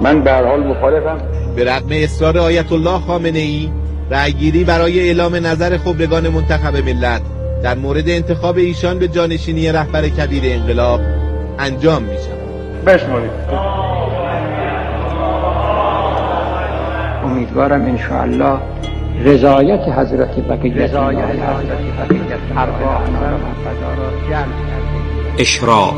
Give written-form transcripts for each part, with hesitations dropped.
من به هر حال مخالفم. به رغم اصرار آیت الله خامنه‌ای، رأیگیری برای اعلام نظر خبرگان منتخب ملت در مورد انتخاب ایشان به جانشینی رهبر کبیر انقلاب انجام می‌شود. بشمارید. امیدوارم انشاءالله رضایت حضرت بقیت ارواح را جمع کرده. اشراق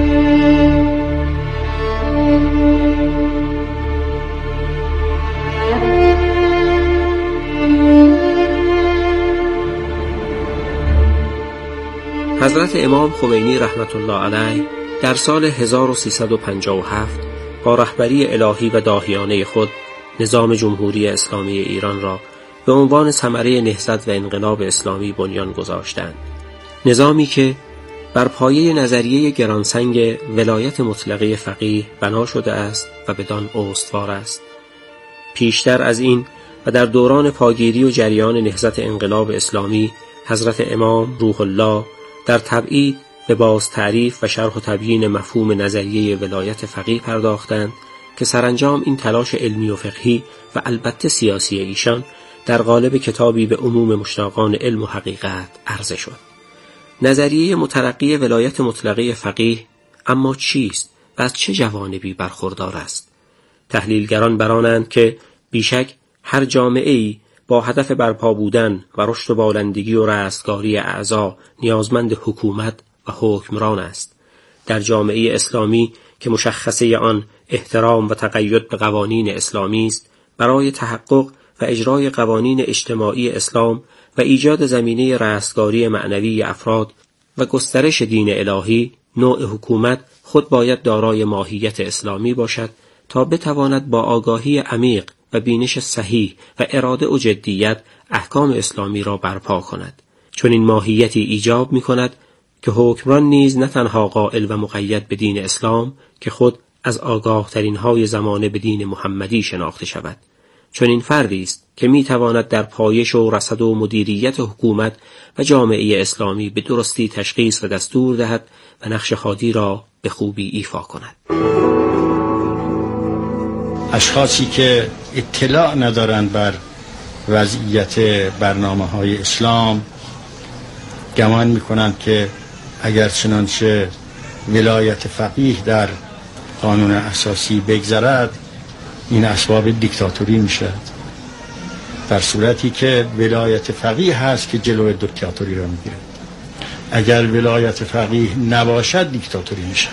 حضرت امام خمینی رحمت الله علیه در سال 1357 با رهبری الهی و داهیانه خود نظام جمهوری اسلامی ایران را به عنوان ثمره نهضت و انقلاب اسلامی بنیان گذاشتند. نظامی که بر پایه نظریه گرانسنگ ولایت مطلقه فقیه بنا شده است و بدان استوار است. پیشتر از این و در دوران پاگیری و جریان نهضت انقلاب اسلامی، حضرت امام روح الله در تبعید به باز تعریف و شرح و تبیین مفهوم نظریه ولایت فقیه پرداختند که سرانجام این تلاش علمی و فقهی و البته سیاسی ایشان در قالب کتابی به عموم مشتاقان علم و حقیقت عرضه شد. نظریه مترقی ولایت مطلقه فقیه اما چیست و از چه جوانبی برخوردار است؟ تحلیلگران برانند که بیشک هر جامعه‌ای با هدف برپا بودن و رشد و بالندگی و رستگاری اعضا نیازمند حکومت و حکمران است. در جامعه اسلامی که مشخصه آن احترام و تقید به قوانین اسلامی است، برای تحقق و اجرای قوانین اجتماعی اسلام و ایجاد زمینه رستگاری معنوی افراد و گسترش دین الهی، نوع حکومت خود باید دارای ماهیت اسلامی باشد تا بتواند با آگاهی عمیق و بینش صحیح و اراده و جدیت احکام اسلامی را برپا کند. چون این ماهیتی ایجاب می کند که حکمران نیز نه تنها قائل و مقید به دین اسلام که خود از آگاه ترین های زمانه به دین محمدی شناخته شود، چون این فردی است که می تواند در پایش و رصد و مدیریت حکومت و جامعه اسلامی به درستی تشخیص و دستور دهد و نقش خادی را به خوبی ایفا کند. اشخاصی که اطلاع ندارند بر وضعیت برنامه‌های اسلام گمان می‌کنند که اگر چنانچه ولایت فقیه در قانون اساسی بگذرد این اسباب دیکتاتوری میشد، در صورتی که ولایت فقیه هست که جلوی دیکتاتوری را میگیره. اگر ولایت فقیه نباشد دیکتاتوری میشه.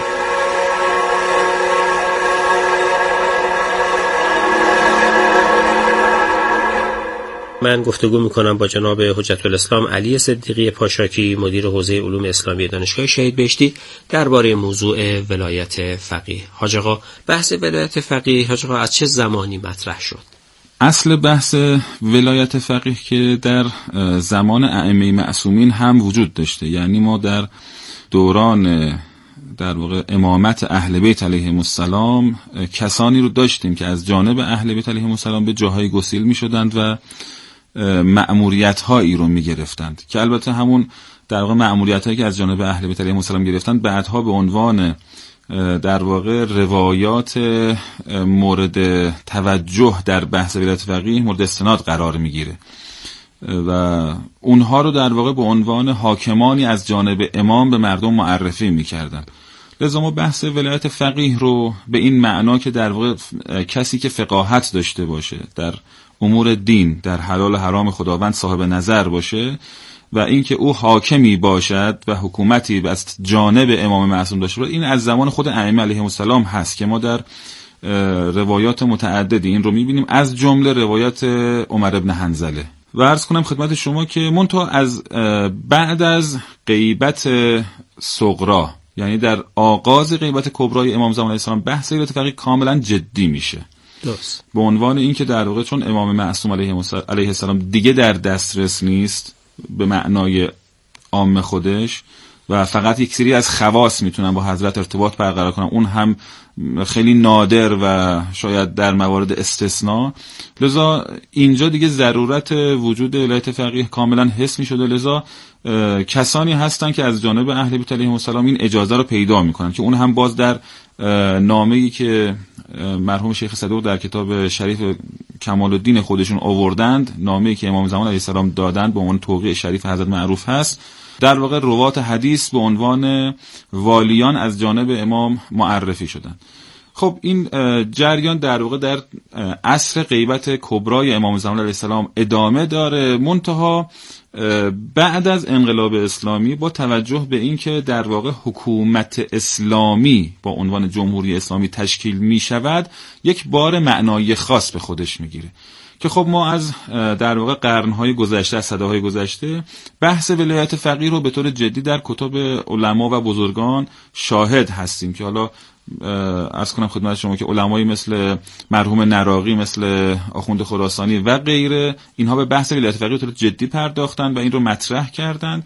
من گفتگو میکنم با جناب حجت الاسلام علی صدیقی پاشاکی، مدیر حوزه علوم اسلامی دانشگاه شهید بهشتی، درباره موضوع ولایت فقیه. حاج آقا، بحث ولایت فقیه حاج آقا از چه زمانی مطرح شد؟ اصل بحث ولایت فقیه که در زمان ائمه معصومین هم وجود داشته، یعنی ما در دوران در واقع امامت اهل بیت علیهم السلام کسانی رو داشتیم که از جانب اهل بیت علیهم السلام به جاهای گسیل می شدند و مأموریت هایی رو می گرفتند که البته همون در واقع مأموریت هایی که از جانب اهل بیت علیهم السلام گرفتند بعدها به عنوان در واقع روایات مورد توجه در بحث ولایت فقیه مورد استناد قرار می گیره و اونها رو در واقع به عنوان حاکمانی از جانب امام به مردم معرفی می کردن. لذا ما بحث ولایت فقیه رو به این معنا که در واقع کسی که فقاهت داشته باشه در امور دین، در حلال و حرام خداوند صاحب نظر باشه و اینکه او حاکمی باشد و حکومتی از جانب امام معصوم داشته باشه، این از زمان خود ائمه علیهم السلام هست که ما در روایات متعددی این رو می‌بینیم، از جمله روایات عمر ابن حنظله. و عرض کنم خدمت شما که منتها از بعد از غیبت صغرا، یعنی در آغاز غیبت کبرای امام زمان علیه السلام، بحث ولایت فقیه کاملا جدی میشه. درست. به عنوان این که در واقع چون امام معصوم علیه السلام دیگه در دسترس نیست به معنای عام خودش، و فقط یک سری از خواص میتونن با حضرت ارتباط برقرار کنن، اون هم خیلی نادر و شاید در موارد استثناء. لذا اینجا دیگه ضرورت وجود ولایت فقیه کاملا حس میشده. لذا کسانی هستن که از جانب اهل بیت علیهم السلام این اجازه رو پیدا میکنن که اون هم باز در نامه‌ای که مرحوم شیخ صدوق در کتاب شریف کمال الدین خودشون آوردند، نامه‌ای که امام زمان علیه السلام دادند به عنوان توقیع شریف حضرت معروف هست، در واقع روات حدیث به عنوان والیان از جانب امام معرفی شدند. خب این جریان در واقع در عصر غیبت کبرای امام زمان علیه السلام ادامه داره، منتها بعد از انقلاب اسلامی با توجه به این که در واقع حکومت اسلامی با عنوان جمهوری اسلامی تشکیل می شود، یک بار معنایی خاص به خودش می گیره که خب ما از در واقع قرنهای گذشته، از صداهای گذشته بحث ولایت فقیه رو به طور جدی در کتب علما و بزرگان شاهد هستیم که حالا عرض کنم خدمت شما که علمایی مثل مرحوم نراقی، مثل آخوند خراسانی و غیره، اینها به بحث ولایت فقیه به طور جدی پرداختن و این رو مطرح کردن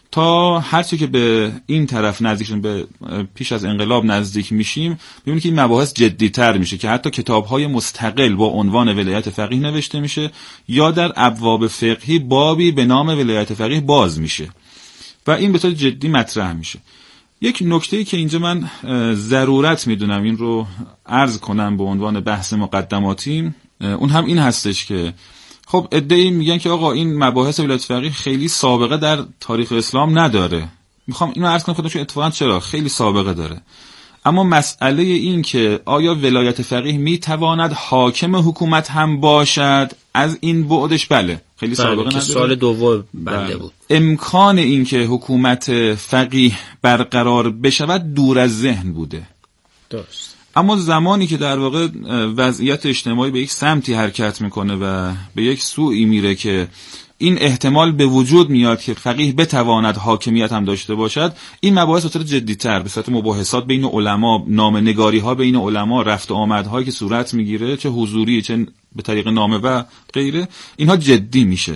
تا هرچی که به این طرف نزدیکشون، به پیش از انقلاب نزدیک میشیم، ببینید که این مباحث جدی‌تر میشه که حتی کتاب‌های مستقل با عنوان ولایت فقیه نوشته میشه یا در ابواب فقهی بابی به نام ولایت فقیه باز میشه و این به طور جدی مطرح میشه. یک نکته‌ای که اینجا من ضرورت میدونم این رو عرض کنم به عنوان بحث مقدماتی، اون هم این هستش که خب عده‌ای میگن که آقا این مباحث ولایت فقیه خیلی سابقه در تاریخ اسلام نداره. میخوام اینو عرض کنم خودم اتفاقا چرا خیلی سابقه داره، اما مسئله این که آیا ولایت فقیه میتواند حاکم حکومت هم باشد، از این بعدش بله خیلی سابقه نداره. سال دوم بنده بود. امکان این که حکومت فقیه برقرار بشود دور از ذهن بوده. درست. اما زمانی که در واقع وضعیت اجتماعی به یک سمتی حرکت میکنه و به یک سوی میره که این احتمال به وجود میاد که فقیه بتواند حاکمیت هم داشته باشد، این مباحث به طور جدی‌تر به صورت مباحثات بین علما، نامه‌نگاری‌ها بین علما، رفت و آمدهایی که صورت میگیره، چه حضوری چه به طریق نامه و غیره، اینها جدی میشه.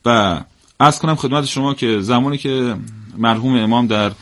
و عرض کنم خدمت شما که زمانی که مرحوم امام در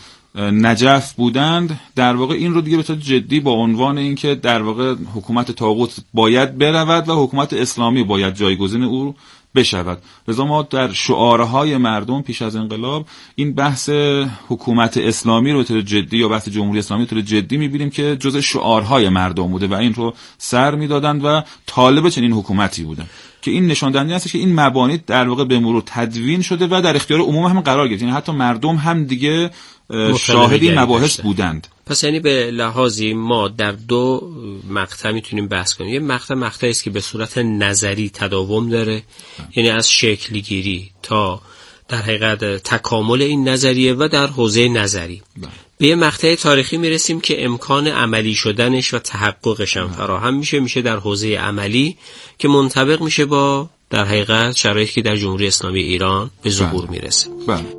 نجف بودند، در واقع این رو دیگه به طور جدی با عنوان اینکه در واقع حکومت طاغوت باید برود و حکومت اسلامی باید جایگزین او بشود. لذا ما در شعارهای مردم پیش از انقلاب این بحث حکومت اسلامی رو به طور جدی یا بحث جمهوری اسلامی به طور جدی می‌بینیم که جزء شعارهای مردم بوده و این رو سر می‌دادند و طالب چنین حکومتی بودن که این نشان دهنده است که این مبانی در واقع به مرور تدوین شده و در اختیار عموم هم قرار گرفت. یعنی حتی مردم هم دیگه شاهد این مباحث بودند. پس یعنی به لحاظی ما در دو مقطع میتونیم بحث کنیم. یه مقطعی است که به صورت نظری تداوم داره، یعنی از شکل گیری تا در حقیقت تکامل این نظریه و در حوزه نظری. به یه مقطع تاریخی میرسیم که امکان عملی شدنش و تحققش هم فراهم میشه در حوزه عملی که منطبق میشه با در حقیقت شرایطی که در جمهوری اسلامی ایران به ظهور میرسه.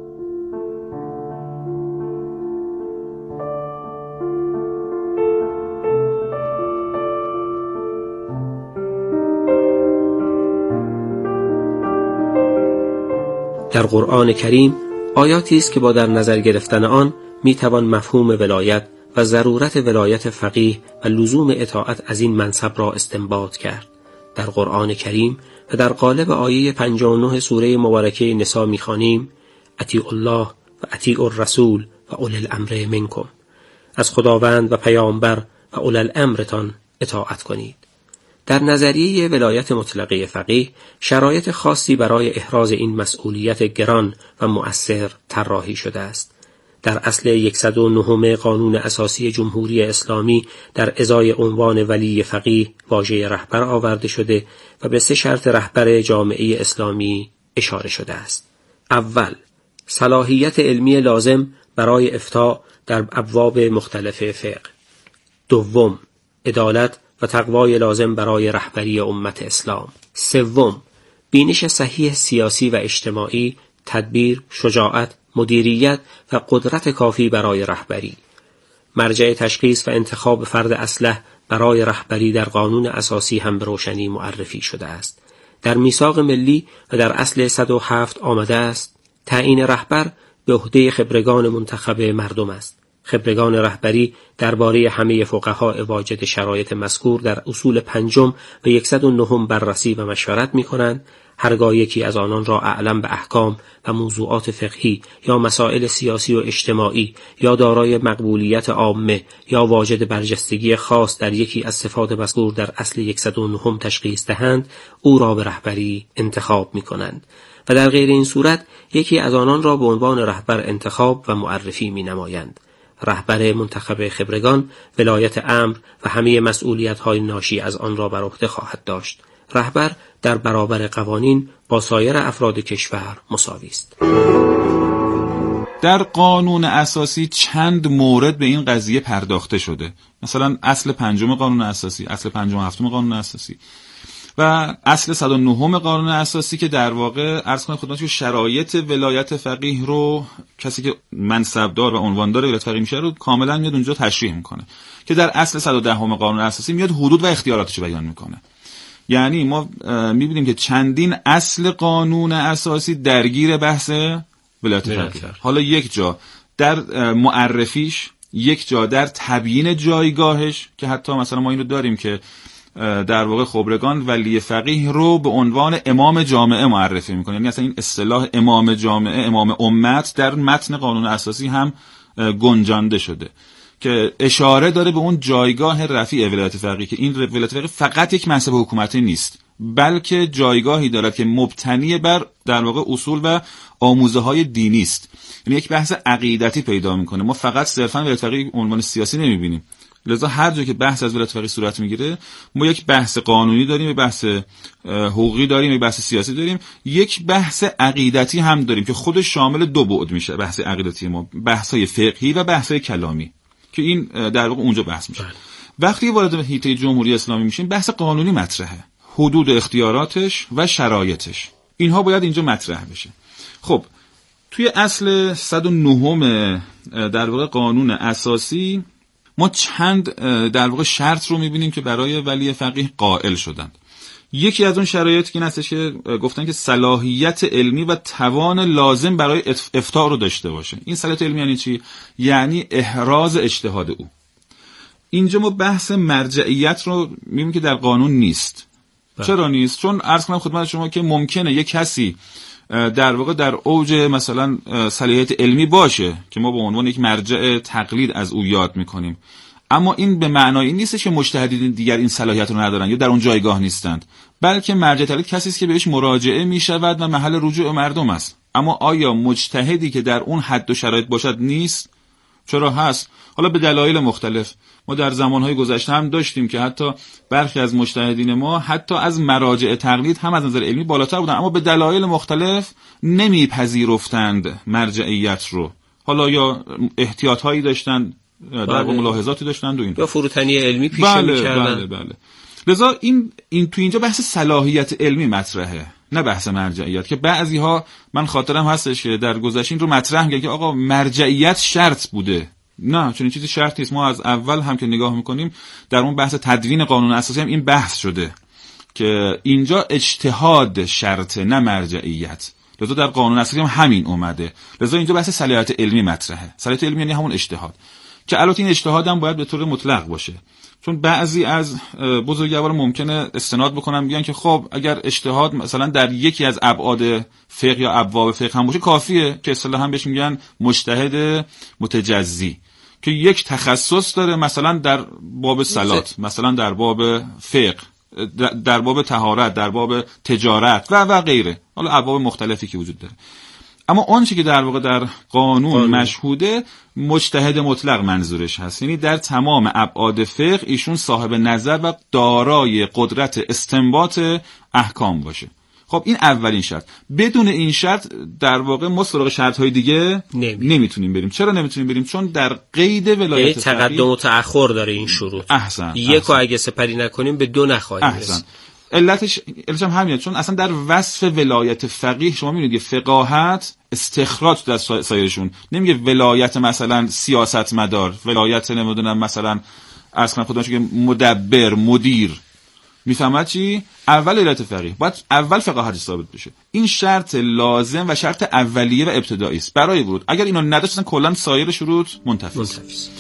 در قرآن کریم آیاتی است که با در نظر گرفتن آن میتوان مفهوم ولایت و ضرورت ولایت فقیه و لزوم اطاعت از این منصب را استنباط کرد. در قرآن کریم و در قالب آیه 59 سوره مبارکه نساء می‌خوانیم: اطیعوا الله و اطیعوا الرسول و اولی الامر منکم. از خداوند و پیامبر و اولی الامرتان اطاعت کنید. در نظریه ولایت مطلقه فقیه شرایط خاصی برای احراز این مسئولیت گران و مؤثر طراحی شده است. در اصل 109 قانون اساسی جمهوری اسلامی در ازای عنوان ولی فقیه واژه رهبر آورده شده و به 3 شرط رهبر جامعه اسلامی اشاره شده است. اول، صلاحیت علمی لازم برای افتاء در ابواب مختلف فقه. دوم، عدالت و تقوای لازم برای رهبری امت اسلام. سوم، بینش صحیح سیاسی و اجتماعی، تدبیر، شجاعت، مدیریت و قدرت کافی برای رهبری. مرجع تشخیص و انتخاب فرد اصلح برای رهبری در قانون اساسی هم به روشنی معرفی شده است. در میثاق ملی و در اصل 107 آمده است: تعیین رهبر به عهده خبرگان منتخب مردم است. خبرگان رهبری درباره همه فقها واجد شرایط مذکور در اصول 5 و 109 بررسی و مشورت می‌کنند. هرگاه یکی از آنان را اعلم به احکام و موضوعات فقهی یا مسائل سیاسی و اجتماعی یا دارای مقبولیت عامه یا واجد برجستگی خاص در یکی از صفات مذکور در اصل 109 تشخیص دهند، او را به رهبری انتخاب می‌کنند و در غیر این صورت یکی از آنان را به عنوان رهبر انتخاب و معرفی می‌نمایند. رهبر منتخب خبرگان ولایت امر و همه مسئولیت‌های ناشی از آن را بر عهده خواهد داشت. رهبر در برابر قوانین با سایر افراد کشور مساوی است. در قانون اساسی چند مورد به این قضیه پرداخته شده. مثلا اصل 5 قانون اساسی، اصل 57 قانون اساسی و اصل 109 قانون اساسی که در واقع عرض کنم خدمتتون شرایط ولایت فقیه رو کسی که منصبدار و عنواندار ولایت فقیه میشه رو کاملا میاد اونجا تشریح میکنه که در اصل 110 قانون اساسی میاد حدود و اختیاراتش بیان میکنه. یعنی ما میبینیم که چندین اصل قانون اساسی درگیر بحث ولایت فقیه. حالا یک جا در معرفیش، یک جا در تبیین جایگاهش که حتی مثلا ما این رو داریم که در واقع خبرگان ولی فقیه رو به عنوان امام جامعه معرفی میکنه. یعنی اصلا این اصطلاح امام جامعه، امام امت در متن قانون اساسی هم گنجانده شده که اشاره داره به اون جایگاه رفیع ولایت فقیه که این ولایت فقیه فقط یک منصب حکومتی نیست، بلکه جایگاهی دارد که مبتنی بر در واقع اصول و آموزه های دینی است. یعنی یک بحث عقیدتی پیدا میکنه. ما فقط صرفا ولایت فقیه عنوان سیاسی نمیبینیم. لذا هر جا که بحث از ولایت فقیه صورت میگیره ما یک بحث قانونی داریم، یک بحث حقوقی داریم، یک بحث سیاسی داریم، یک بحث عقیدتی هم داریم که خودش شامل 2 بعد میشه. بحث عقیدتی ما بحث‌های فقهی و بحث‌های کلامی که این در واقع اونجا بحث میشه. وقتی وارد حیطه جمهوری اسلامی میشیم بحث قانونی مطرحه، حدود اختیاراتش و شرایطش، اینها باید اینجا مطرح بشه. خب توی اصل 109 در واقع قانون اساسی ما چند در واقع شرط رو میبینیم که برای ولی فقیه قائل شدند. یکی از اون شرایطی که هستش که گفتن که صلاحیت علمی و توان لازم برای افتاء رو داشته باشه. این صلاحیت علمی یعنی چی؟ یعنی احراز اجتهاد او. اینجا ما بحث مرجعیت رو میبینیم که در قانون نیست. چرا نیست؟ چون عرض کنم خدمت شما که ممکنه یک کسی در واقع در اوج مثلا صلاحیت علمی باشه که ما به عنوان یک مرجع تقلید از او یاد میکنیم، اما این به معنای این نیست که مجتهدین دیگر این صلاحیت رو ندارن یا در اون جایگاه نیستند، بلکه مرجع تقلید کسی است که بهش مراجعه میشود و محل رجوع مردم است. اما آیا مجتهدی که در اون حد و شرایط باشد نیست؟ چرا هست؟ حالا به دلایل مختلف. ما در زمانهای گذشته هم داشتیم که حتی برخی از مجتهدین ما حتی از مراجع تقلید هم از نظر علمی بالاتر بودن، اما به دلایل مختلف نمیپذیرفتند مرجعیت رو. حالا یا احتیاطهایی داشتن، در واقع ملاحظاتی داشتن و این یا فروتنی علمی پیشه می‌کردن. بله. لذا این تو اینجا بحث صلاحیت علمی مطرحه، نه بحث مرجعیت، که بعضی‌ها من خاطرم هستش که در گذشته این رو مطرح می‌کردن که آقا مرجعیت شرط بوده. نه، چون این چیزی شرط نیست. ما از اول هم که نگاه می‌کنیم در اون بحث تدوین قانون اساسی هم این بحث شده که اینجا اجتهاد شرطه نه مرجعیت. لذا در قانون اساسی هم همین اومده. لذا اینجا بحث صلاحیت علمی مطرحه. صلاحیت علمی یعنی همون اجتهاد که البته این اجتهاد هم باید به طور مطلق باشه، چون بعضی از بزرگوار ممکنه استناد بکنن بیان که خب اگر اجتهاد مثلا در یکی از ابعاد فقه یا ابواب فقه هم باشه کافیه، که اصطلاحاً بهش میگن مجتهد متجزی که یک تخصص داره، مثلا در باب صلات، مثلا در باب فقه، در باب طهارت، در باب تجارت و غیره، حالا ابواب مختلفی که وجود داره. اما آنچه که در واقع در قانون مشهوده مجتهد مطلق منظورش هست، یعنی در تمام ابعاد فقه ایشون صاحب نظر و دارای قدرت استنباط احکام باشه. خب این اولین شرط. بدون این شرط در واقع ما سراغ شرط‌های دیگه نمیتونیم بریم. چرا نمیتونیم بریم؟ چون در قید ولایت فقیه تقدم و تأخر داره این شروط. یکو اگه سپری نکنیم به 2 نخواهیم رسید. علتش هم همینه، چون اصلا در وصف ولایت فقیه شما میبینید فقاهت استخراج در سایرشون نمیگه ولایت مثلا سیاست مدار، ولایت نمیدونم مثلا اصلا خودش که مدبر، مدیر، میفهمد چی؟ اول ولایت فقیه باید اول فقه حدیث ثابت بشه. این شرط لازم و شرط اولیه و ابتدایی است برای ورود. اگر اینو نداشت اصلا کلا سایر شروط منتفی است.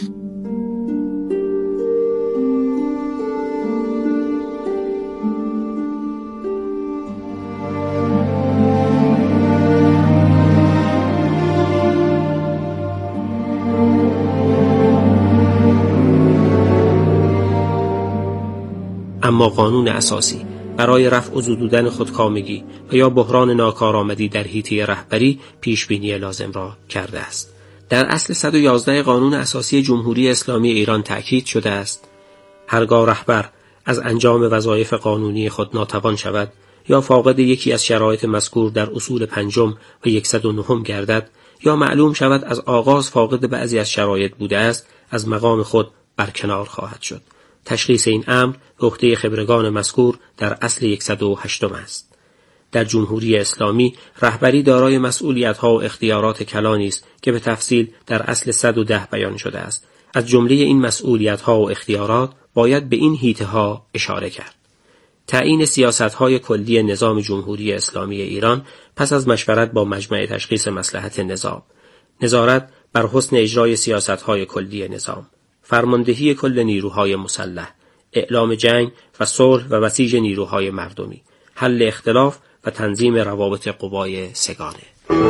اما قانون اساسی برای رفع و زدودن خودکامگی و یا بحران ناکارآمدی در حیطه رهبری پیشبینی لازم را کرده است. در اصل 111 قانون اساسی جمهوری اسلامی ایران تأکید شده است: هرگاه رهبر از انجام وظایف قانونی خود ناتوان شود یا فاقد یکی از شرایط مذکور در اصول 5 و 109 گردد یا معلوم شود از آغاز فاقد بعضی از شرایط بوده است، از مقام خود برکنار خواهد شد. تشخیص این امر به عهده خبرگان مذکور در اصل 108 است. در جمهوری اسلامی رهبری دارای مسئولیت‌ها و اختیارات کلانی است که به تفصیل در اصل 110 بیان شده است. از جمله این مسئولیت‌ها و اختیارات باید به این حیطه‌ها اشاره کرد: تعیین سیاست‌های کلی نظام جمهوری اسلامی ایران پس از مشورت با مجمع تشخیص مصلحت نظام، نظارت بر حسن اجرای سیاست‌های کلی نظام، فرماندهی کل نیروهای مسلح، اعلام جنگ و صلح و بسیج نیروهای مردمی، حل اختلاف و تنظیم روابط قوای سگانه.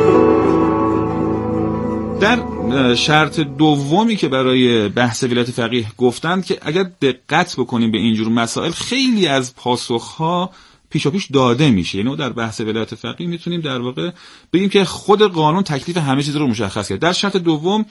در شرط دومی که برای بحث ولایت فقیه گفتند که اگر دقت بکنیم به اینجور مسائل خیلی از پاسخها پیشاپیش داده میشه. یعنی در بحث ولایت فقیه میتونیم در واقع بگیم که خود قانون تکلیف همه چیز رو مشخص کرد. در شرط دوم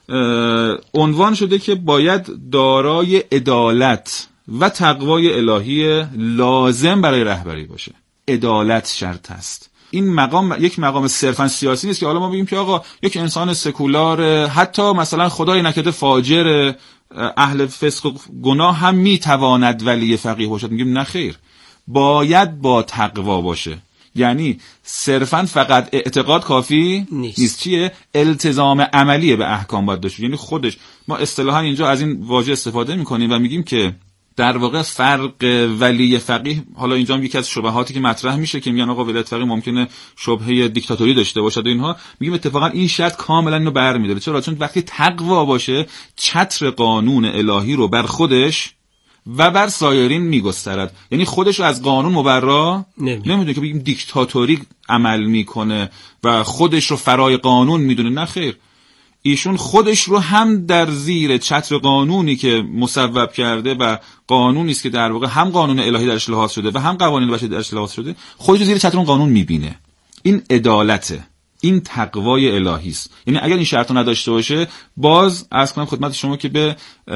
عنوان شده که باید دارای عدالت و تقوای الهی لازم برای رهبری باشه. عدالت شرط است. این مقام یک مقام صرفا سیاسی نیست که حالا ما بگیم که آقا یک انسان سکولار، حتی مثلا خدای نکرده فاجر، اهل فسق و گناه هم میتواند ولی فقیه باشد. میگیم نه خیر، باید با تقوا باشه. یعنی صرفا فقط اعتقاد کافی نیست. چیه؟ التزام عملی به احکام باید داشته. یعنی خودش، ما اصطلاحا اینجا از این واژه استفاده میکنیم و میگیم که در واقع فرق ولی فقیه، حالا اینجا هم یکی از شبهاتی که مطرح میشه که میگن آقا ولایت فقیه ممکنه شبهه دیکتاتوری داشته باشد و اینها، میگیم اتفاقا این شرط کاملا اینو برمی‌داره. چرا؟ چون وقتی تقوا باشه چتر قانون الهی رو بر خودش و بر سایرین میگسترد. یعنی خودش رو از قانون مبرا نمیدونه که بگیم دیکتاتوری عمل میکنه و خودش رو فرای قانون میدونه. نه خیر، ایشون خودش رو هم در زیر چتر قانونی که مصوب کرده و قانونی است که در واقع هم قانون الهی درش لحاظ شده و هم قوانین بشری درش لحاظ شده، خودش رو زیر چتر اون قانون میبینه. این عدالته، این تقوای الهی است. یعنی اگر این شرط رو نداشته باشه، باز عرض کنم خدمت شما که به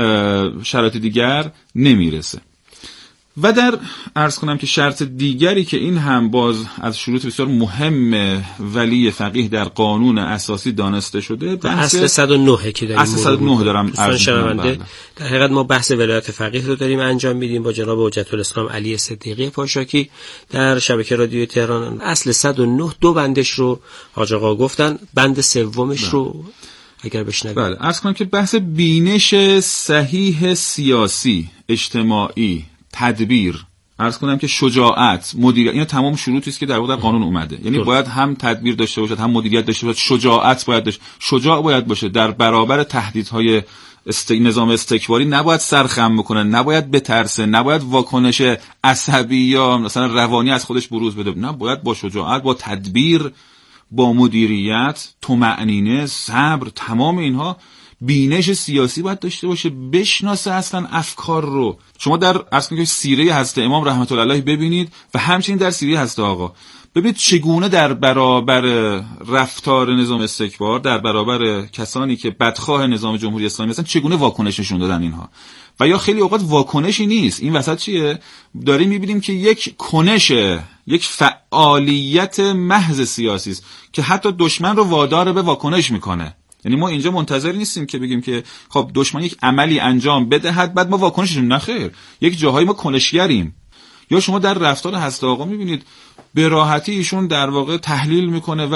شرایط دیگر نمیرسه. و در عرض کنم که شرط دیگری که این هم باز از شروط بسیار مهم ولی فقیه در قانون اساسی دانسته شده، اصل 109 که داریم. اصل 109 دارم عرض می‌کنم. در حقیقت ما بحث ولایت فقیه رو داریم انجام میدیم با جناب حجت الاسلام علی صدیقی پاشاکی در شبکه رادیو تهران. اصل 109 دو بندش رو حاج آقا گفتن، بند سومش رو اگر بشنوید. بله، عرض کنم که بحث بینش صحیح سیاسی، اجتماعی، تدبیر، عرض کنم که شجاعت، مدیریت، اینا تمام شروطی است که در واقع در قانون اومده. یعنی باید هم تدبیر داشته باشد، هم مدیریت داشته باشد، شجاعت باید داشته، شجاع باید باشه، در برابر تهدیدهای نظام استکباری نباید سرخم بکنه، نباید بترسه، نباید واکنش عصبی یا مثلا روانی از خودش بروز بده. نه، باید با شجاعت، با تدبیر، با مدیریت، طمأنینه، صبر، تمام اینها بینش سیاسی باید داشته باشه، بشناسه اصلا افکار رو. شما در اصلا سیره حضرت امام رحمت الله علیه ببینید و همچنین در سیره حضرت آقا ببینید چگونه در برابر رفتار نظام استکبار، در برابر کسانی که بدخواه نظام جمهوری اسلامی هستن، چگونه واکنش نشون دادن اینها. و یا خیلی اوقات واکنشی نیست، این وسط چیه؟ داریم میبینیم که یک کنش، یک فعالیت محض سیاسی است که حتی دشمن رو وادار به واکنش میکنه. یعنی ما اینجا منتظر نیستیم که بگیم که خب دشمن یک عملی انجام بدهد بعد ما واکنش بدیم. نه خیر، یک جاهایی ما کنشگریم. یا شما در رفتار حضرت آقا میبینید به راحتی ایشون در واقع تحلیل میکنه و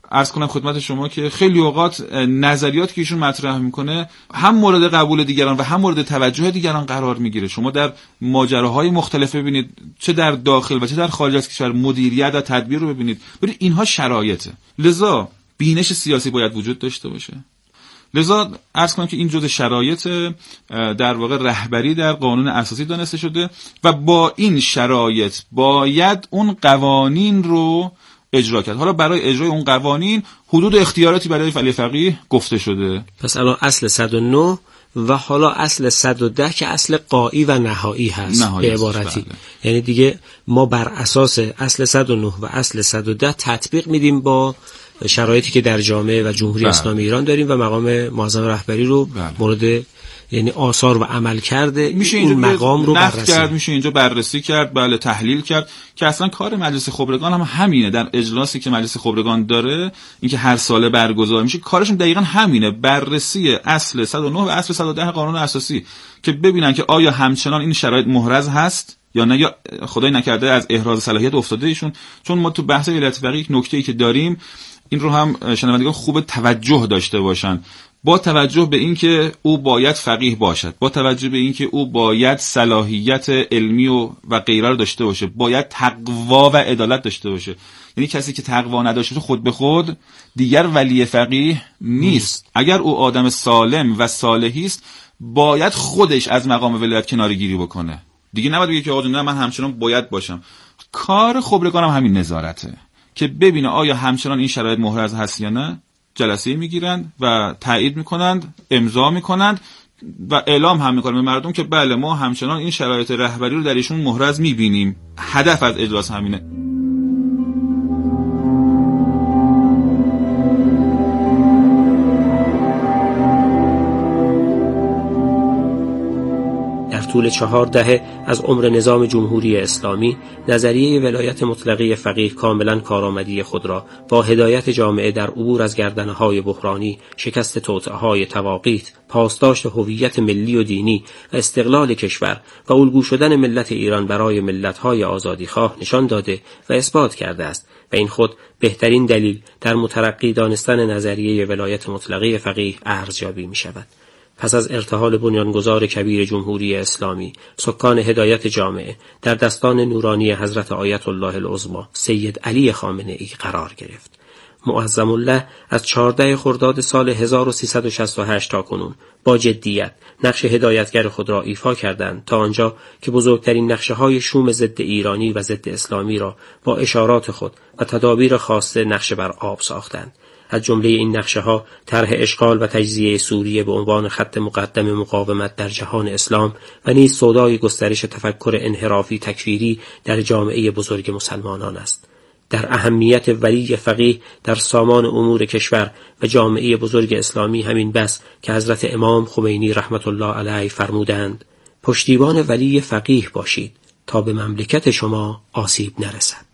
عرض کنم خدمت شما که خیلی اوقات نظریات که ایشون مطرح میکنه هم مورد قبول دیگران و هم مورد توجه دیگران قرار میگیره. شما در ماجراهای مختلف ببینید، چه در داخل و چه در خارج از کشور، مدیریت و تدبیر رو ببینید اینها شرایطه. لذا بینش سیاسی باید وجود داشته باشه. لذا عرض کنم که این جزء شرایط در واقع رهبری در قانون اساسی دانسته شده و با این شرایط باید اون قوانین رو اجرا کرد. حالا برای اجرای اون قوانین حدود اختیاراتی برای ولی فقیه گفته شده. پس الان اصل 109 و حالا اصل 110 که اصل قایی و نهایی هست به عبارتی. بله. یعنی دیگه ما بر اساس اصل 109 و اصل 110 تطبیق میدیم با شرایطی که در جامعه و جمهوری اسلامی ایران داریم و مقام معظم رهبری رو مورد یعنی آثار و عمل کرده میشه این مقام رو بررسی کرد، میشه اینجا بررسی کرد، بله تحلیل کرد که اصلا کار مجلس خبرگان هم همینه. در اجلاسی که مجلس خبرگان داره، اینکه هر ساله برگزار میشه، کارشون دقیقاً همینه، بررسی اصل 109 و اصل 110 قانون اساسی که ببینن که آیا همچنان این شرایط محرز هست یا نه، یا خدای نکرده از احراز صلاحیت افتاده ایشون. چون ما تو بحث ولایت فقیه یک نکته‌ای که داریم، این رو هم شنوندگان خوب توجه داشته باشن، با توجه به اینکه او باید فقیه باشد، با توجه به اینکه او باید صلاحیت علمی و غیره رو داشته باشه، باید تقوا و عدالت داشته باشه. یعنی کسی که تقوا نداشته خود به خود دیگر ولی فقیه نیست. اگر او آدم سالم و صالحی است، باید خودش از مقام ولایت کناره‌گیری بکنه. دیگه نباید بگه که آقا نه من همچنان باید باشم. کار خبرگان هم همین نظارته که ببینه آیا همچنان این شرایط محرز هست یا نه. جلسه میگیرند و تایید میکنند، امضا میکنند و اعلام هم میکنند به مردم که بله ما همچنان این شرایط رهبری رو در ایشون محرز میبینیم. هدف از اجلاس همینه. طول 4 دهه از عمر نظام جمهوری اسلامی، نظریه ولایت مطلقه فقیه کاملا کارآمدی خود را با هدایت جامعه در عبور از گردنه‌های بحرانی، شکست توطئه‌های تواقیت، پاسداشت هویت ملی و دینی و استقلال کشور و الگو شدن ملت ایران برای ملت‌های آزادیخواه نشان داده و اثبات کرده است و این خود بهترین دلیل در مترقی دانستن نظریه ولایت مطلقه فقیه ارزیابی می‌شود. پس از ارتحال بنیانگذار کبیر جمهوری اسلامی، سکان هدایت جامعه در دستان نورانی حضرت آیت الله العظمی سید علی خامنه ای قرار گرفت. معظم الله از 14 خرداد سال 1368 تا کنون با جدیت نقش هدایتگر خود را ایفا کردند تا آنجا که بزرگترین نقشه‌های شوم ضد ایرانی و ضد اسلامی را با اشارات خود و تدابیر خاصه نقشه بر آب ساختند. از جمله این نقشه‌ها طرح اشغال و تجزیه سوریه به عنوان خط مقدم مقاومت در جهان اسلام و نیز سودای گسترش تفکر انحرافی تکفیری در جامعه بزرگ مسلمانان است. در اهمیت ولی فقیه در سامان امور کشور و جامعه بزرگ اسلامی همین بس که حضرت امام خمینی رحمت الله علیه فرمودند: پشتیبان ولی فقیه باشید تا به مملکت شما آسیب نرسد.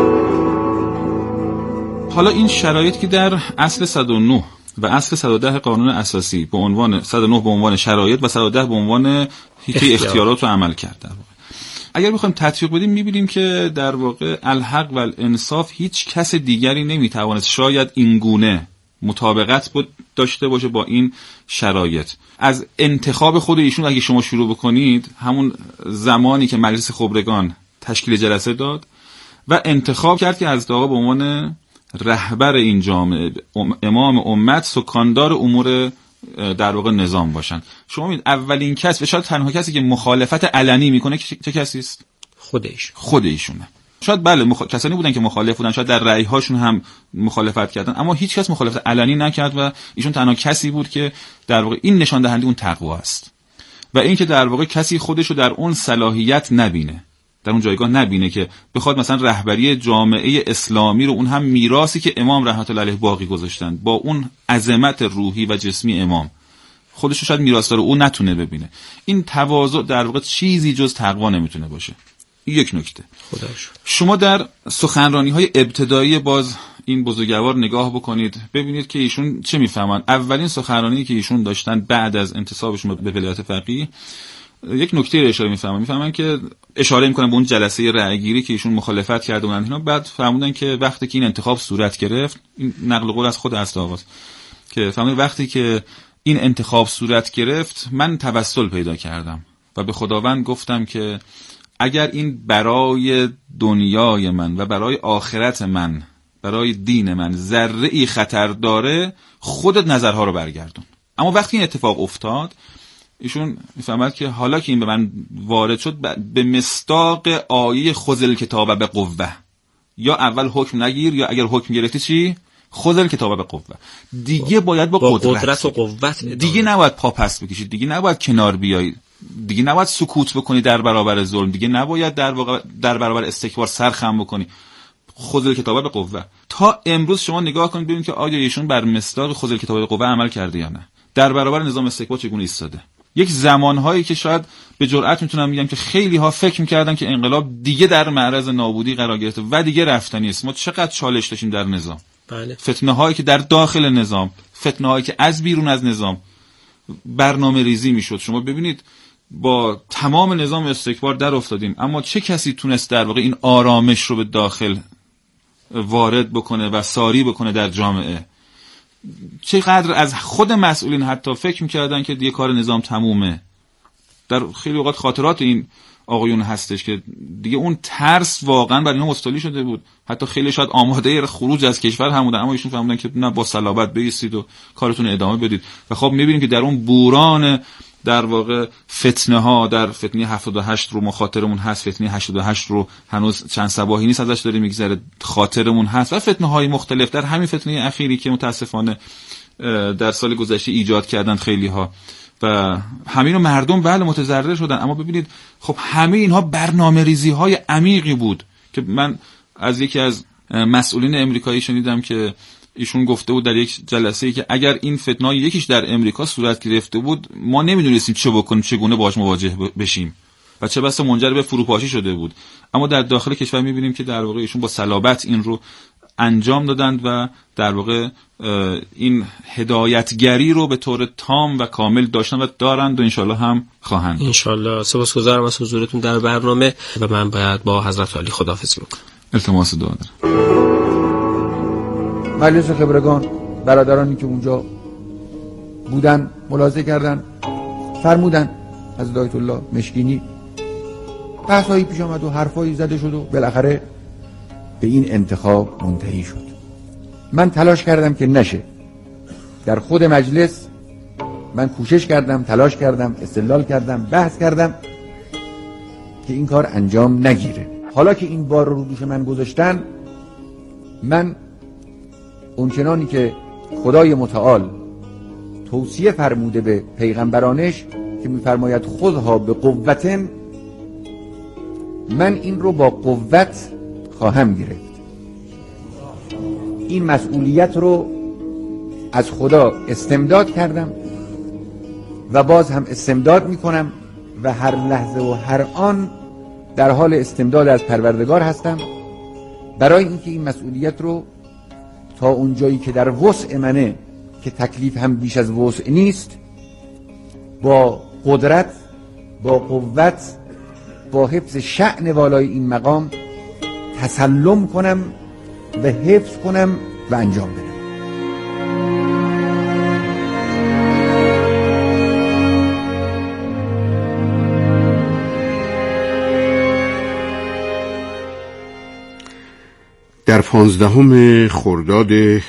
حالا این شرایط که در اصل 109 و اصل 110 قانون اساسی به عنوان 109 به عنوان شرایط و 110 به عنوان اختیارات رو عمل کرده، اگر بخوایم تطبیق بدیم می‌بینیم که در واقع الحق و الانصاف هیچ کس دیگری نمیتواند شاید این گونه مطابقت داشته باشه با این شرایط. از انتخاب خود ایشون اگه شما شروع بکنید، همون زمانی که مجلس خبرگان تشکیل جلسه داد و انتخاب کرد که از آقا به عنوان رهبر این جامعه، امام امت، سکاندار امور در واقع نظام باشن. شما می‌بینید اولین کس و شاید تنها کسی که مخالفت علنی میکنه چه کسی است؟ خودشونه. شاید بله کسانی بودن که مخالف بودن، شاید در رأی‌هاشون هم مخالفت کردن، اما هیچ کس مخالفت علنی نکرد و ایشون تنها کسی بود که در واقع این نشان دهنده اون تقوا است و این که در واقع کسی خودش رو در اون صلاحیت نبینه، در اون جایگاه نبینه که بخواد مثلا رهبری جامعه اسلامی رو، اون هم میراثی که امام رحمت الله علیه باقی گذاشتن، با اون عظمت روحی و جسمی امام، خودش رو شاید میراثدار او نتونه ببینه. این تواضع در واقع چیزی جز تقوا نمیتونه باشه. یک نکته. شما در سخنرانی‌های ابتدایی باز این بزرگوار نگاه بکنید، ببینید که ایشون چه میفهمن. اولین سخنرانی که ایشون داشتن بعد از انتصابشون به ولایت فقیه، یک نکته رو اشاره میفهمن که اشاره میکنن به اون جلسه رأیگیری که ایشون مخالفت کرده بودن اینا. بعد فهمیدن که وقتی که این انتخاب صورت گرفت، این نقل قول از خود اسدآغاست که فهمیدن وقتی که این انتخاب صورت گرفت من توسل پیدا کردم و به خداوند گفتم که اگر این برای دنیای من و برای آخرت من، برای دین من ذره‌ای خطر داره، خودت نظرها رو برگردون. اما وقتی این اتفاق افتاد، ایشون میفهمد که حالا که این به من وارد شد به مصداق آیه خذ الکتاب بقوه، یا اول حکم نگیر یا اگر حکم گرفتی چی؟ خذ الکتاب بقوه. دیگه باید با قدرت و قوت دیگه نباید پا پس بکشید، دیگه نباید کنار بیایید، دیگه نباید سکوت بکنی در برابر ظلم، دیگه نباید در برابر استکبار سر خم بکنی. خذ الکتاب بقوه. تا امروز شما نگاه کنید ببینید که آیا ایشون بر مصداق خذ الکتاب بقوه عمل کرده یا نه، در برابر نظام استکبار چگونه ایستاده. یک زمانهایی که شاید به جرئت میتونم بگم که خیلی ها فکر میکردن که انقلاب دیگه در معرض نابودی قرار گرفته و دیگه رفتنی است. ما چقدر چالش داشتیم در نظام، بله. فتنه هایی که در داخل نظام، فتنه هایی که از بیرون از نظام برنامه ریزی میشد. شما ببینید با تمام نظام استکبار در افتادیم، اما چه کسی تونست در واقع این آرامش رو به داخل وارد بکنه و ساری بکنه در جامعه؟ چقدر از خود مسئولین حتی فکر میکردن که دیگه کار نظام تمومه. در خیلی اوقات خاطرات این آقایون هستش که دیگه اون ترس واقعا برای اینها مستولی شده بود. حتی خیلی شاید آماده خروج از کشور هم بودن، اما ایشون فهمیدن که نه، با صلابت بایستید و کارتون ادامه بدید. و خب میبینیم که در اون بوران در واقع فتنه ها، در فتنه 78 رو مخاطرمون هست، فتنه 88 رو هنوز چند صباحی نیست ازش داره میگذره، خاطرمون هست، و فتنه های مختلف در همین فتنه اخیری که متاسفانه در سال گذشته ایجاد کردن خیلی ها و همین مردم بله متضرر شدن. اما ببینید خب همه اینها برنامه‌ریزی های عمیقی بود که من از یکی از مسئولین امریکایی شنیدم که ایشون گفته بود در یک جلسه‌ای که اگر این فتنه یکیش در امریکا صورت گرفته بود ما نمیدونستیم چه بکنیم، چگونه باهاش مواجه بشیم و چه بسا منجر به فروپاشی شده بود. اما در داخل کشور میبینیم که در واقع ایشون با صلابت این رو انجام دادند و در واقع این هدایتگری رو به طور تام و کامل داشتن و دارند و انشالله هم خواهند. انشالله. سپاسگزارم از حضورتون در برنامه و من باید با حضرت عالی خداحافظی بکنم. التماس دعا دارم. مجلس خبرگان، برادرانی که اونجا بودن ملاحظه کردن، فرمودن از آیت الله مشکینی بحثایی پیش آمد و حرفایی زده شد و بالاخره به این انتخاب منتهی شد. من تلاش کردم که نشه. در خود مجلس من کوشش کردم، تلاش کردم، استدلال کردم، بحث کردم که این کار انجام نگیره. حالا که این بار رو دوش من گذاشتن، من اونچنانی که خدای متعال توصیه فرموده به پیغمبرانش که میفرماید خذها به قوتن، من این رو با قوت خواهم گرفت. این مسئولیت رو از خدا استمداد کردم و باز هم استمداد میکنم و هر لحظه و هر آن در حال استمداد از پروردگار هستم برای اینکه این مسئولیت رو تا اون جایی که در وسع منه که تکلیف هم بیش از وسع نیست، با قدرت، با قوت، با حفظ شأن والای این مقام تسلم کنم و حفظ کنم و انجام بدم. در 15 خرداد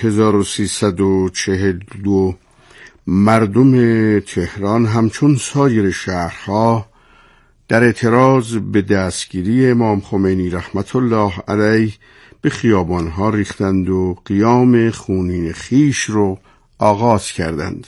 1342 مردم تهران همچون سایر شهرها در اعتراض به دستگیری امام خمینی رحمت الله علیه به خیابانها ریختند و قیام خونین خیش رو آغاز کردند.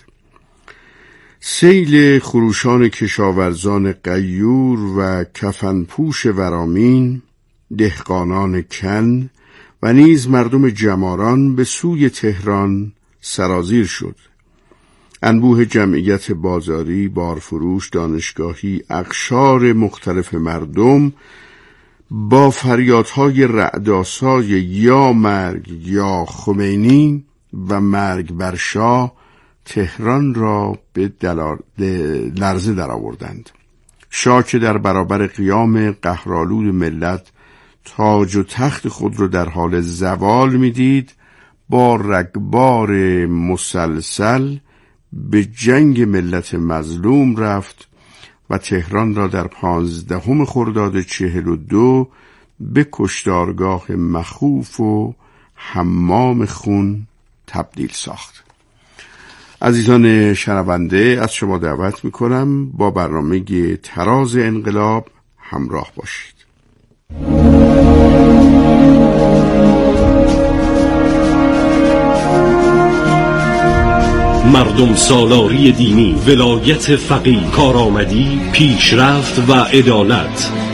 سیل خروشان کشاورزان غیور و کفنپوش ورامین، دهقانان کن و نیز مردم جماران به سوی تهران سرازیر شد. انبوه جمعیت بازاری، بارفروش، دانشگاهی، اقشار مختلف مردم با فریادهای رعدآسای یا مرگ یا خمینی و مرگ بر شاه تهران را به لرزه درآوردند. شاه که در برابر قیام قهرآلود ملت تاج و تخت خود را در حال زوال میدید، با رگبار مسلسل به جنگ ملت مظلوم رفت و تهران را در 15 خرداد 42 به کشتارگاه مخوف و حمام خون تبدیل ساخت. عزیزان شنونده، از شما دعوت میکنم با برنامه تراز انقلاب همراه باشید. مردم سالاری دینی، ولایت فقیه، کارآمدی، پیشرفت و عدالت.